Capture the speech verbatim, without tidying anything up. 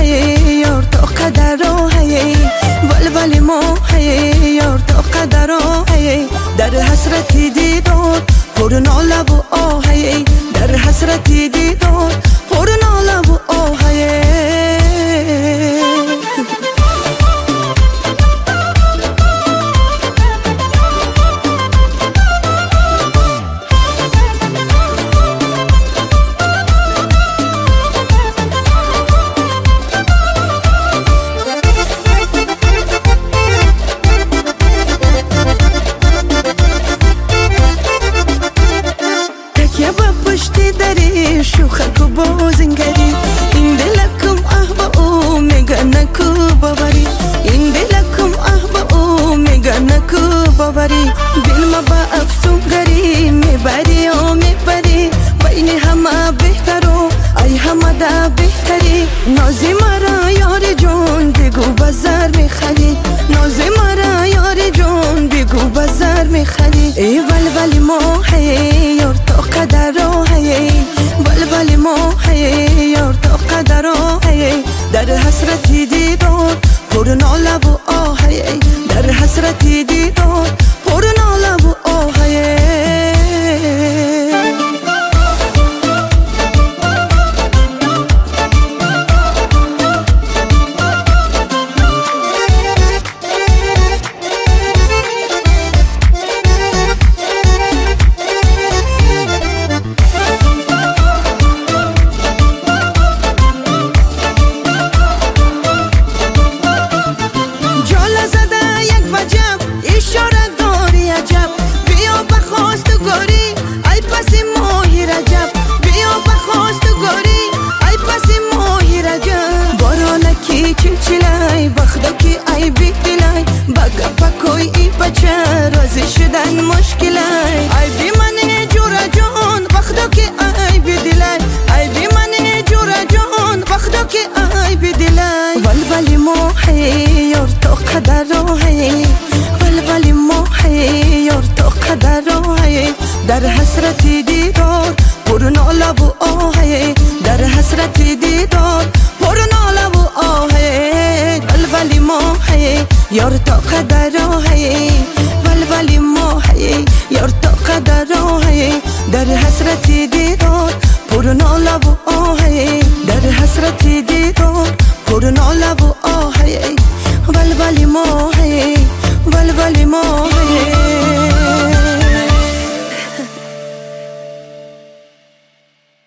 هی یار تو قدر هی ولولی ما هی یار تو قدر هی در حسرتی دیدار پر ناله و آهی در حسرتی دیدار پر ناله و آهی پشتی داری شوخک و بازنگری این دلکم اه با او میگه نکو باوری این دلکم اه با او میگه نکو باوری دل ما با افسونگری میبری و میبری بین همه بهتر و ای همه ده بهتری نازی مرا یار جون بگو بازار میخری نازی مرا یار جون بگو بازار میخری ای ولولی ما هی یار تو قدر هی ولولی ما هی یار تو قدر هی در حسرتی دیدار پر ناله و آهی در حسرتی دیدار پر ناله و آهی چلچلای بخدا کی ای بیدلای بگا پاکوی ای بچه رازی شدن مشکلای ای بی منی جورا جون بخدا کی ای بیدلای ای بی منی جورا جون بخدا کی ای بیدلای ولولی ما هی یار تو قدر هی ولولی ما هی یار تو قدر هی در حسرتی دیدار پر ناله و آهی در حسرتی دیدار پر ناله و آهی ولولی ما هی یار تو قدر هی ولولی ما هی یار تو قدر هی در حسرتی دیدار پر ناله و آهی در حسرتی دیدار